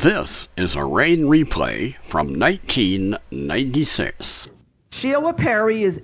This is a rain replay from 1996. Sheila Perry is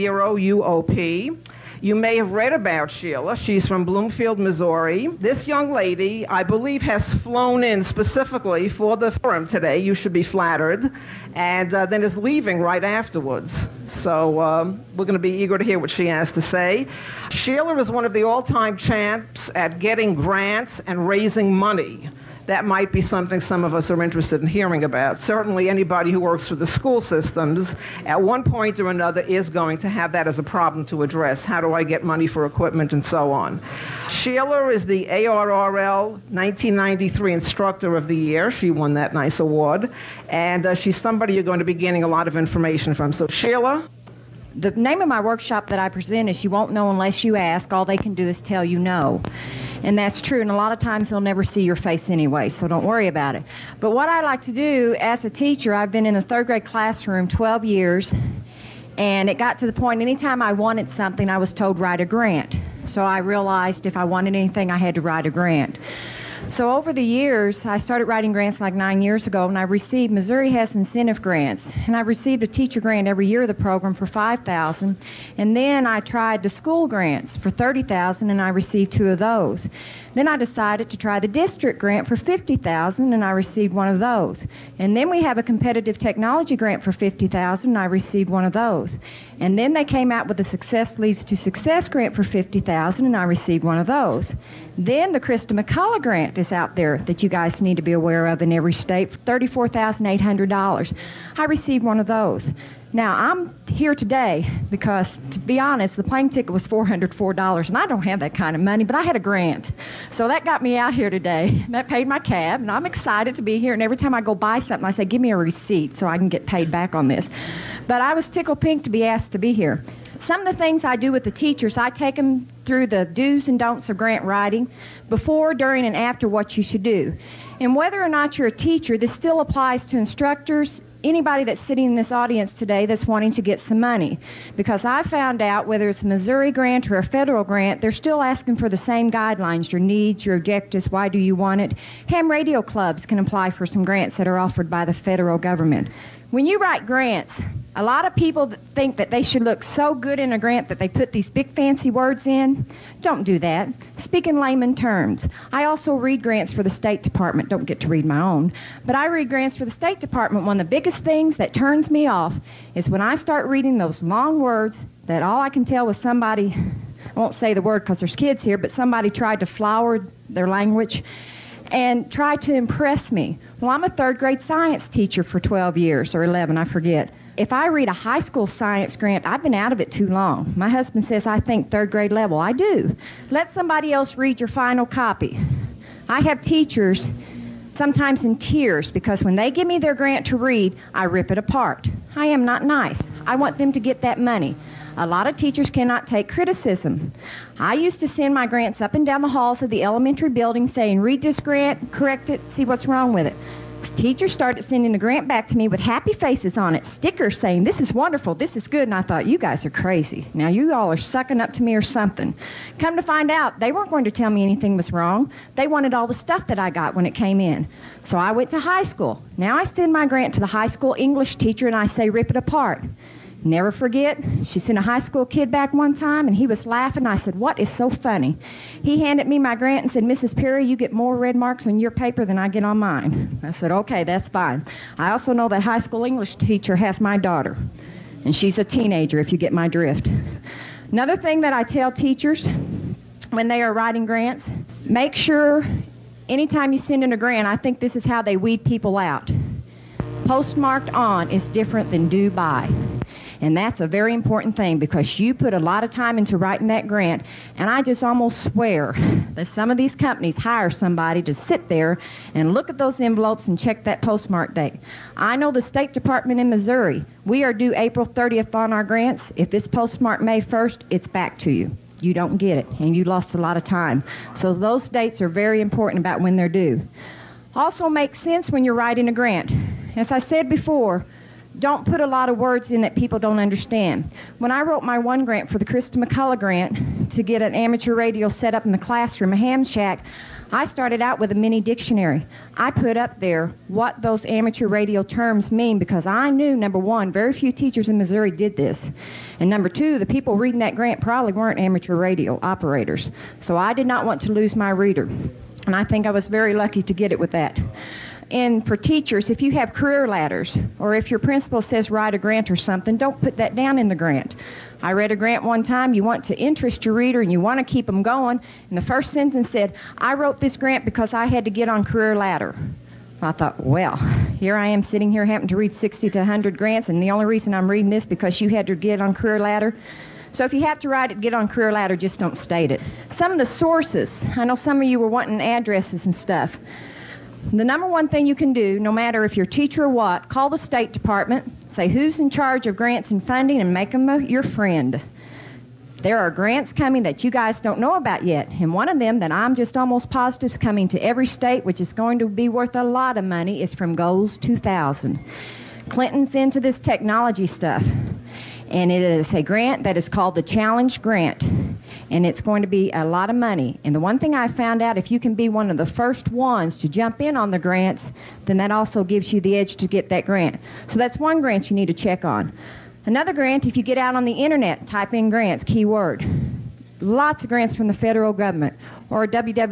N0UOP. You may have read about Sheila. She's from Bloomfield, Missouri. This young lady, I believe, has flown in specifically for the forum today. You should be flattered. And then is leaving right afterwards. So we're going to be eager to hear what she has to say. Sheila is one of the all-time champs at getting grants and raising money. That might be something some of us are interested in hearing about. Certainly anybody who works with the school systems at one point or another is going to have that as a problem to address. How do I get money for equipment and so on? Sheila is the ARRL 1993 Instructor of the Year. She won that nice award. And she's somebody you're going to be gaining a lot of information from. So Sheila? The name of my workshop that I present is You Won't Know Unless You Ask. All they can do is tell you no. And that's true, and a lot of times they'll never see your face anyway, so don't worry about it. But what I like to do as a teacher, I've been in a third grade classroom 12 years, and it got to the point anytime I wanted something, I was told write a grant. So I realized if I wanted anything, I had to write a grant. So over the years, I started writing grants like 9 years ago, and I received, Missouri has incentive grants, and I received a teacher grant every year of the program for $5,000, and then I tried the school grants for $30,000, and I received 2 of those. Then I decided to try the district grant for $50,000, and I received 1 of those. And then we have a competitive technology grant for $50,000, and I received 1 of those. And then they came out with the Success Leads to Success grant for $50,000, and I received 1 of those. Then the Krista McCullough grant is out there that you guys need to be aware of in every state for $34,800. I received 1 of those. Now, I'm here today because, to be honest, the plane ticket was $404, and I don't have that kind of money, but I had a grant. So that got me out here today. That paid my cab, and I'm excited to be here. And every time I go buy something, I say, give me a receipt so I can get paid back on this. But I was tickled pink to be asked to be here. Some of the things I do with the teachers, I take them through the do's and don'ts of grant writing, before, during, and after what you should do. And whether or not you're a teacher, this still applies to instructors, anybody that's sitting in this audience today that's wanting to get some money. Because I found out whether it's a Missouri grant or a federal grant, they're still asking for the same guidelines, your needs, your objectives, why do you want it. Ham radio clubs can apply for some grants that are offered by the federal government. When you write grants, a lot of people think that they should look so good in a grant that they put these big fancy words in. Don't do that. Speak in layman terms. I also read grants for the State Department. Don't get to read my own. But I read grants for the State Department. One of the biggest things that turns me off is when I start reading those long words that all I can tell was somebody, I won't say the word because there's kids here, but somebody tried to flower their language and try to impress me. Well, I'm a third grade science teacher for 12 years, or 11, I forget. If I read a high school science grant, I've been out of it too long. My husband says I think third grade level. I do. Let somebody else read your final copy. I have teachers sometimes in tears because when they give me their grant to read, I rip it apart. I am not nice. I want them to get that money. A lot of teachers cannot take criticism. I used to send my grants up and down the halls of the elementary building saying, read this grant, correct it, see what's wrong with it. Teachers started sending the grant back to me with happy faces on it, stickers saying, this is wonderful, this is good, and I thought, you guys are crazy. Now you all are sucking up to me or something. Come to find out, they weren't going to tell me anything was wrong. They wanted all the stuff that I got when it came in. So I went to high school. Now I send my grant to the high school English teacher and I say, rip it apart. Never forget, she sent a high school kid back one time, and he was laughing. I said, what is so funny? He handed me my grant and said, Mrs. Perry, you get more red marks on your paper than I get on mine. I said, okay, that's fine. I also know that high school English teacher has my daughter, and she's a teenager, if you get my drift. Another thing that I tell teachers when they are writing grants, make sure anytime you send in a grant, I think this is how they weed people out. Postmarked on is different than due by. And that's a very important thing because you put a lot of time into writing that grant, and I just almost swear that some of these companies hire somebody to sit there and look at those envelopes and check that postmark date. I know the State Department in Missouri, we are due April 30th on our grants. If it's postmarked May 1st, it's back to you. You don't get it, and you lost a lot of time. So those dates are very important about when they're due. Also makes sense when you're writing a grant. As I said before, don't put a lot of words in that people don't understand. When I wrote my one grant for the Krista McCullough grant to get an amateur radio set up in the classroom, a ham shack, I started out with a mini dictionary. I put up there what those amateur radio terms mean because I knew, number one, very few teachers in Missouri did this. And number two, the people reading that grant probably weren't amateur radio operators. So I did not want to lose my reader. And I think I was very lucky to get it with that. And for teachers, if you have career ladders, or if your principal says write a grant or something, don't put that down in the grant. I read a grant one time. You want to interest your reader and you want to keep them going. And the first sentence said, I wrote this grant because I had to get on career ladder. I thought, well, here I am sitting here having to read 60 to 100 grants, and the only reason I'm reading this because you had to get on career ladder. So if you have to write it, get on career ladder, just don't state it. Some of the sources, I know some of you were wanting addresses and stuff. The number one thing you can do, no matter if you're a teacher or what, call the State Department, say who's in charge of grants and funding, and make them your friend. There are grants coming that you guys don't know about yet, and one of them that I'm just almost positive is coming to every state, which is going to be worth a lot of money, is from Goals 2000. Clinton's into this technology stuff, and it is a grant that is called the Challenge Grant, and it's going to be a lot of money. And the one thing I found out, if you can be one of the first ones to jump in on the grants, then that also gives you the edge to get that grant. So that's one grant you need to check on. Another grant, if you get out on the internet, type in grants, keyword. Lots of grants from the federal government, or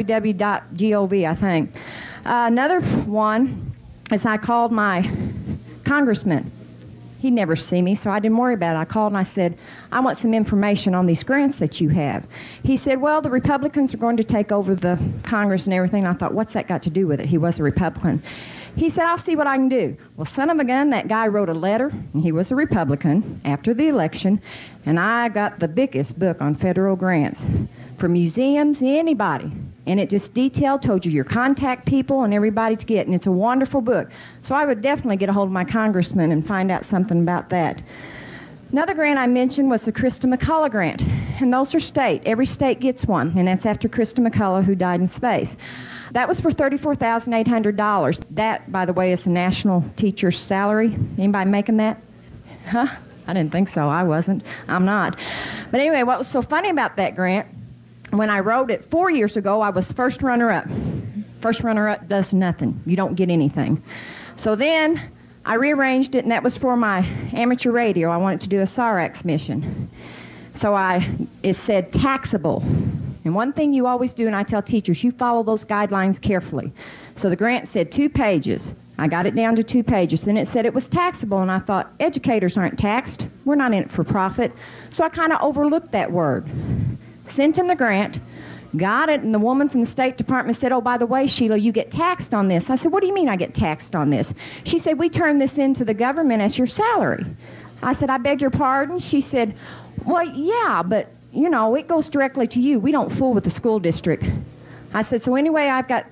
www.gov, I think. Another one is I called my congressman. He'd never see me, so I didn't worry about it. I called and I said, I want some information on these grants that you have. He said, well, the Republicans are going to take over the Congress and everything. I thought, what's that got to do with it? He was a Republican. He said, I'll see what I can do. Well, son of a gun, that guy wrote a letter, and he was a Republican after the election, and I got the biggest book on federal grants for museums, anybody. And it just detailed, told you your contact people and everybody to get, and it's a wonderful book. So I would definitely get a hold of my congressman and find out something about that. Another grant I mentioned was the Krista McCullough grant, and those are state. Every state gets one, and that's after Krista McCullough, who died in space. That was for $34,800. That, by the way, is the national teacher's salary. Anybody making that? Huh? I didn't think so. I wasn't. I'm not. But anyway, what was so funny about that grant, when I wrote it 4 years ago, I was first runner-up. First runner-up does nothing. You don't get anything. So then I rearranged it, and that was for my amateur radio. I wanted to do a SARAX mission. So it said taxable. And one thing you always do, and I tell teachers, you follow those guidelines carefully. So the grant said 2 pages. I got it down to 2 pages. Then it said it was taxable, and I thought, educators aren't taxed. We're not in it for profit. So I kind of overlooked that word. Sent him the grant, got it, and the woman from the State Department said, oh, by the way, Sheila, you get taxed on this. I said, what do you mean I get taxed on this? She said, we turn this into the government as your salary. I said, I beg your pardon? She said, well, yeah, but, you know, it goes directly to you. We don't fool with the school district. I said, so anyway, I've got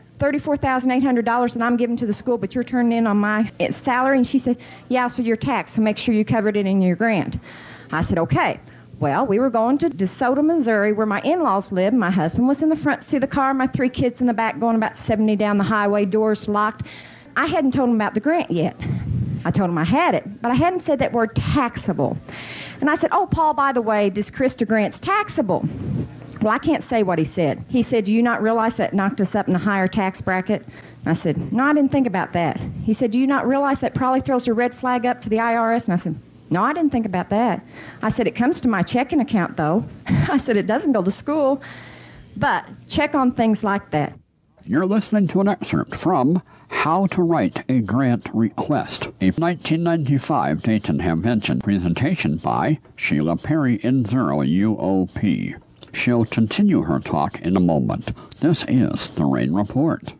$34,800 that I'm giving to the school, but you're turning in on my salary? And she said, yeah, so you're taxed, so make sure you covered it in your grant. I said, okay. Well, we were going to DeSoto, Missouri, where my in-laws live. My husband was in the front seat of the car, my 3 kids in the back going about 70 down the highway, doors locked. I hadn't told him about the grant yet. I told him I had it, but I hadn't said that word taxable. And I said, oh, Paul, by the way, this Krista grant's taxable. Well, I can't say what he said. He said, do you not realize that knocked us up in a higher tax bracket? And I said, no, I didn't think about that. He said, do you not realize that probably throws a red flag up to the IRS? And I said, no, I didn't think about that. I said, it comes to my checking account, though. I said, it doesn't go to school. But check on things like that. You're listening to an excerpt from How to Write a Grant Request, a 1995 Dayton Hamvention presentation by Sheila Perry N0 UOP. She'll continue her talk in a moment. This is the Rain Report.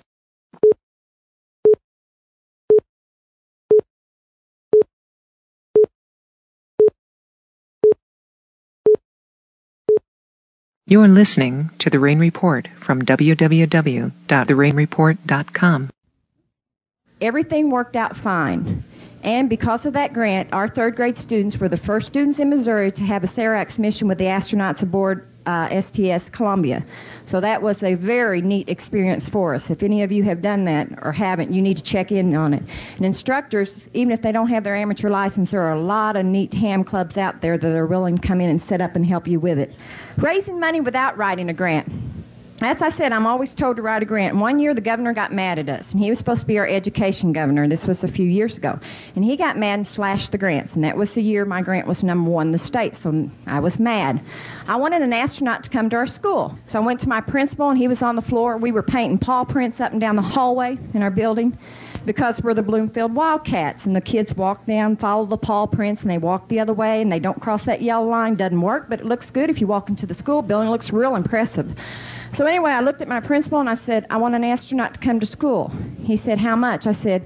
You're listening to The Rain Report from www.therainreport.com. Everything worked out fine. And because of that grant, our 3rd grade students were the first students in Missouri to have a SARAX mission with the astronauts aboard STS Columbia. So that was a very neat experience for us. If any of you have done that or haven't, you need to check in on it. And instructors, even if they don't have their amateur license, there are a lot of neat ham clubs out there that are willing to come in and set up and help you with it. Raising money without writing a grant. as I said, I'm always told to write a grant. And one year the governor got mad at us, and he was supposed to be our education governor. This was a few years ago. And he got mad and slashed the grants, and that was the year my grant was number 1 in the state, so I was mad. I wanted an astronaut to come to our school. So I went to my principal, and he was on the floor. We were painting paw prints up and down the hallway in our building because we're the Bloomfield Wildcats, and the kids walk down, follow the paw prints, and they walk the other way, and they don't cross that yellow line. Doesn't work, but it looks good if you walk into the school building. It looks real impressive. So anyway, I looked at my principal, and I said, I want an astronaut to come to school. He said, how much? I said,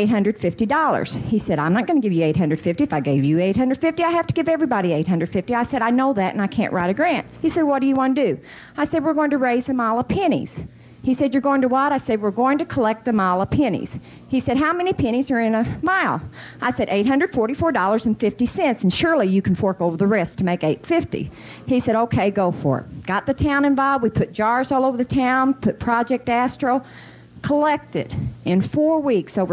$850. He said, I'm not going to give you $850. If I gave you $850, I have to give everybody $850. I said, I know that, and I can't write a grant. He said, what do you want to do? I said, we're going to raise a mile of pennies. He said, you're going to what? I said, we're going to collect a mile of pennies. He said, how many pennies are in a mile? I said, $844.50, and surely you can fork over the rest to make $850. He said, okay, go for it. Got the town involved. We put jars all over the town, put Project Astro, collected in 4 weeks over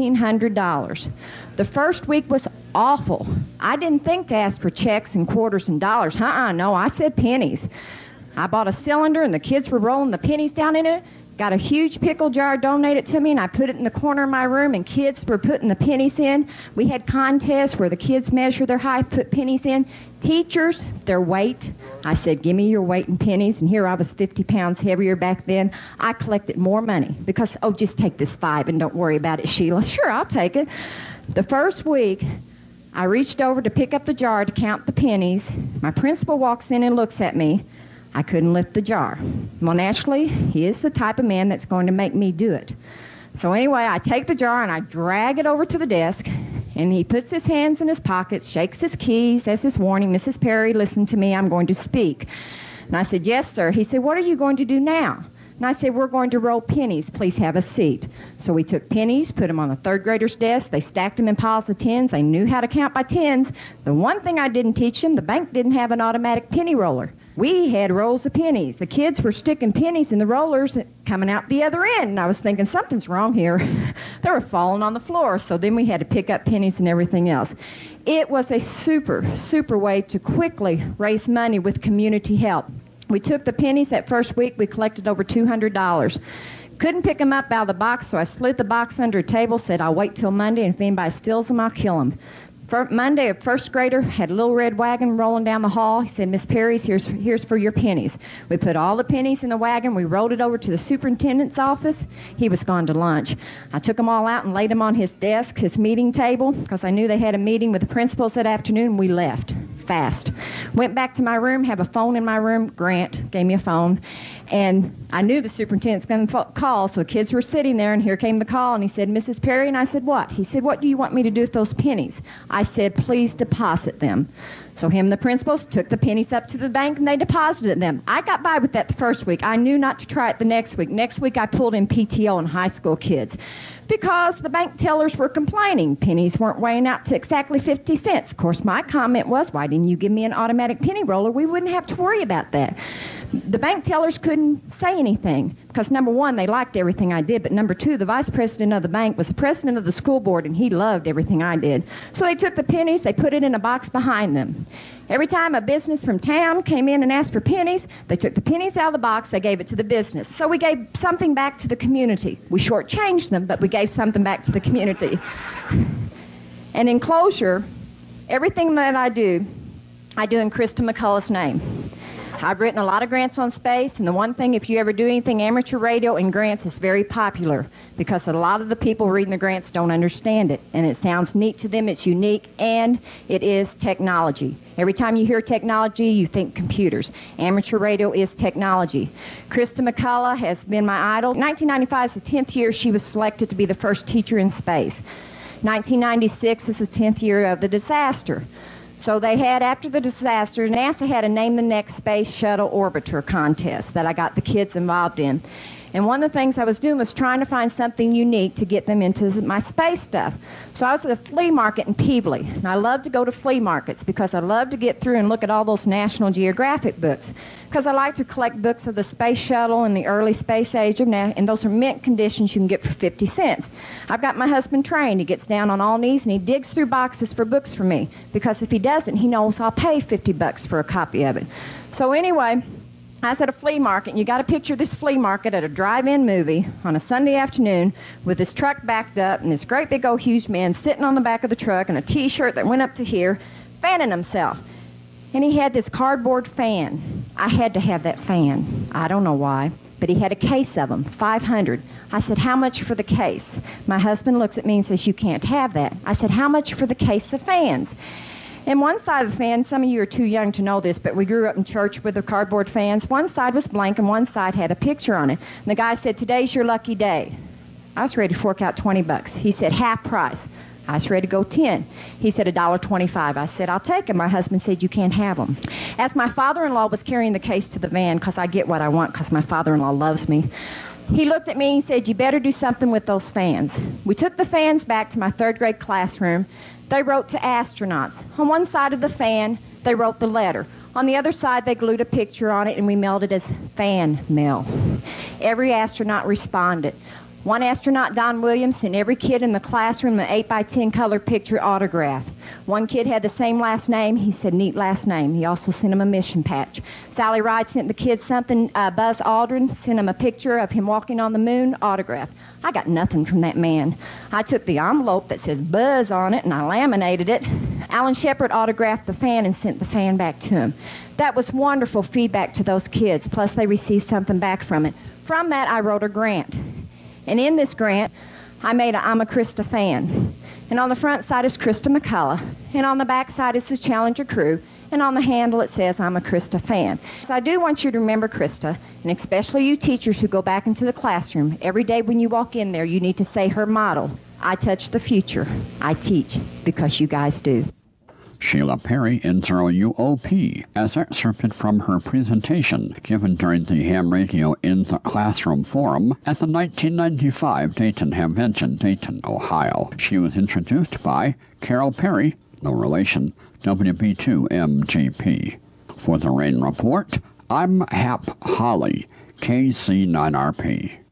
$1,500. The first week was awful. I didn't think to ask for checks and quarters and dollars. No, I said pennies. I bought a cylinder, and the kids were rolling the pennies down in it. Got a huge pickle jar donated to me, and I put it in the corner of my room, and kids were putting the pennies in. We had contests where the kids measure their height, put pennies in. Teachers, their weight. I said, give me your weight in pennies, and here I was 50 pounds heavier back then. I collected more money because, just take this 5 and don't worry about it, Sheila. Sure, I'll take it. The first week, I reached over to pick up the jar to count the pennies. My principal walks in and looks at me. I couldn't lift the jar. Well, naturally, he is the type of man that's going to make me do it. So anyway, I take the jar and I drag it over to the desk, and he puts his hands in his pockets, shakes his keys, says his warning, Mrs. Perry, listen to me, I'm going to speak. And I said, yes, sir. He said, what are you going to do now? And I said, we're going to roll pennies. Please have a seat. So we took pennies, put them on the third grader's desk. They stacked them in piles of tens. They knew how to count by tens. The one thing I didn't teach them, the bank didn't have an automatic penny roller. We had rolls of pennies. The kids were sticking pennies in the rollers coming out the other end. And I was thinking, something's wrong here. They were falling on the floor. So then we had to pick up pennies and everything else. It was a super, super way to quickly raise money with community help. We took the pennies that first week. We collected over $200. Couldn't pick them up out of the box, so I slid the box under a table, said, I'll wait till Monday, and if anybody steals them, I'll kill them. Monday, a first grader had a little red wagon rolling down the hall. He said, Miss Perry's, here's for your pennies. We put all the pennies in the wagon. We rolled it over to the superintendent's office. He was gone to lunch. I took them all out and laid them on his desk, his meeting table, because I knew they had a meeting with the principals that afternoon. We left fast. Went back to my room, have a phone in my room. Grant gave me a phone. And I knew the superintendent's going to call, so the kids were sitting there, and here came the call, and he said, Mrs. Perry, and I said, what? He said, what do you want me to do with those pennies? I said, please deposit them. So him and the principals took the pennies up to the bank, and they deposited them. I got by with that the first week. I knew not to try it the next week. Next week, I pulled in PTO and high school kids because the bank tellers were complaining. Pennies weren't weighing out to exactly 50 cents. Of course, my comment was, why didn't you give me an automatic penny roller? We wouldn't have to worry about that. The bank tellers couldn't say anything because, number one, they liked everything I did, but number two, the vice president of the bank was the president of the school board, and he loved everything I did. So they took the pennies, they put it in a box behind them. Every time a business from town came in and asked for pennies, they took the pennies out of the box, they gave it to the business. So we gave something back to the community. We shortchanged them, but we gave something back to the community. And in closure, everything that I do in Krista McCullough's name. I've written a lot of grants on space, and the one thing, if you ever do anything amateur radio and grants, is very popular because a lot of the people reading the grants don't understand it, and it sounds neat to them, it's unique, and it is technology. Every time you hear technology, you think computers. Amateur radio is technology. Krista McCullough has been my idol. 1995 is the 10th year she was selected to be the first teacher in space. 1996 is the 10th year of the disaster. So they had, after the disaster, NASA had a Name the Next Space Shuttle Orbiter contest that I got the kids involved in. And one of the things I was doing was trying to find something unique to get them into my space stuff. So I was at a flea market in Peebly, and I love to go to flea markets because I love to get through and look at all those National Geographic books because I like to collect books of the space shuttle and the early space age of NASA, and those are mint conditions you can get for 50 cents. I've got my husband trained. He gets down on all knees and he digs through boxes for books for me because if he doesn't, he knows I'll pay $50 for a copy of it. So anyway, I was at a flea market, and you got to picture this flea market at a drive-in movie on a Sunday afternoon with this truck backed up and this great big old huge man sitting on the back of the truck in a T-shirt that went up to here, fanning himself. And he had this cardboard fan. I had to have that fan. I don't know why, but he had a case of them, 500. I said, how much for the case? My husband looks at me and says, you can't have that. I said, how much for the case of fans? And one side of the fan, some of you are too young to know this, but we grew up in church with the cardboard fans. One side was blank and one side had a picture on it. And the guy said, today's your lucky day. I was ready to fork out $20. He said, half price. I was ready to go 10. He said $1.25. I said, I'll take them. My husband said, you can't have them. As my father-in-law was carrying the case to the van, because I get what I want because my father-in-law loves me, he looked at me and he said, you better do something with those fans. We took the fans back to my third grade classroom. They wrote to astronauts. On one side of the fan, they wrote the letter. On the other side, they glued a picture on it, and we mailed it as fan mail. Every astronaut responded. One astronaut, Don Williams, sent every kid in the classroom an 8x10 color picture autograph. One kid had the same last name. He said, neat last name. He also sent him a mission patch. Sally Ride sent the kids something. Buzz Aldrin sent him a picture of him walking on the moon, autograph. I got nothing from that man. I took the envelope that says Buzz on it, and I laminated it. Alan Shepard autographed the fan and sent the fan back to him. That was wonderful feedback to those kids, plus they received something back from it. From that, I wrote a grant. And in this grant, I made a I'm a Krista fan. And on the front side is Krista McCullough. And on the back side is the Challenger crew. And on the handle it says, I'm a Krista fan. So I do want you to remember Krista, and especially you teachers who go back into the classroom. Every day when you walk in there, you need to say her motto, I touch the future. I teach because you guys do. Sheila Perry, N0UOP, as excerpted from her presentation given during the Ham Radio in the Classroom Forum at the 1995 Dayton Hamvention, Dayton, Ohio. She was introduced by Carol Perry, no relation, WB2MGP. For the Rain Report, I'm Hap Holly, KC9RP.